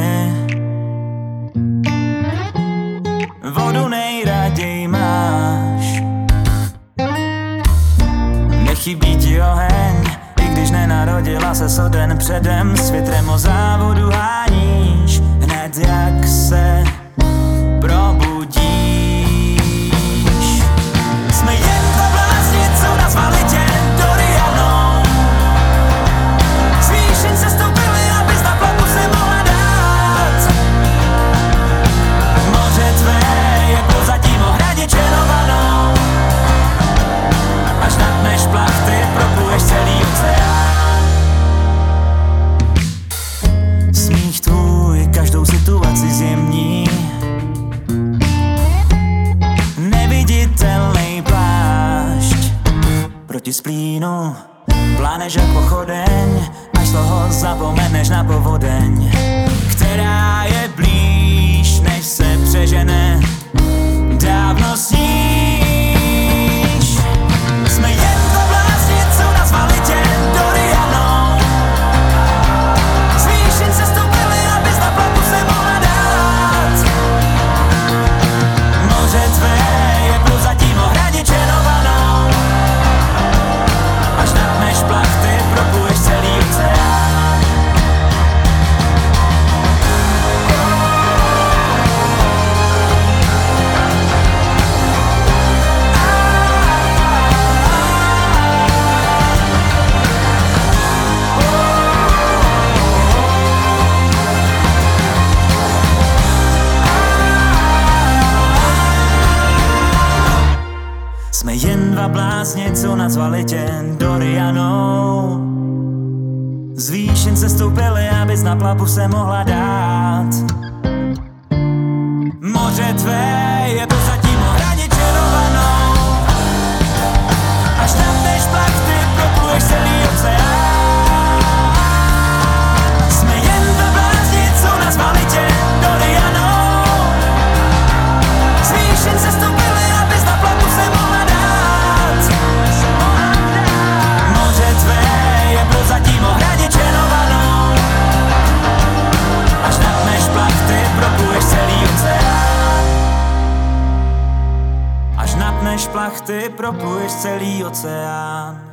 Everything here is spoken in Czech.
mi. Vodu nejraději máš, nechybí ti oheň, i když nenarodila se o den předem. S větrem o závodu háníš, hned jak se probudíš. Jsme jen dva blázni, co nazvali tě Dorianou. Z výšin se stoupili, abys na plavu se mohla dát. Moře tvé je prozatím ohradě čerovanou. Až natneš plachty, propluješ celý oceán. Smích tvůj každou situaci zjemní, neviditelný plášť proti splínu. Pláneš jak pochodeň, až toho zapomeneš na povodeň, která je blíž, než se přežene. Dávno sníš. Jsme jen dva blázni, co nazvali tě Dorianou. Z výšin se stoupili, abys na plavu se mohla dát. Moře tvé je prozatím ohradě čerovanou. Až natneš plachty, propluješ celý oceán. Jsme jen dva blázni, co nazvali tě Dorianou. Z výšin se stoupili, abys na plavu se mohla dát. Moře tvé je prozatím ohradě čerovanou. Až natneš plachty, propluješ celý oceán. Jsme jen dva blázni, co nazvali tě Dorianou. Z výšin se stoupili, abys na plavu se mohla dát. Moře tvé je prozatím ohradě čerovanou. Až natneš plachty, propluješ celý oceán. Až natneš plachty, propluješ celý oceán.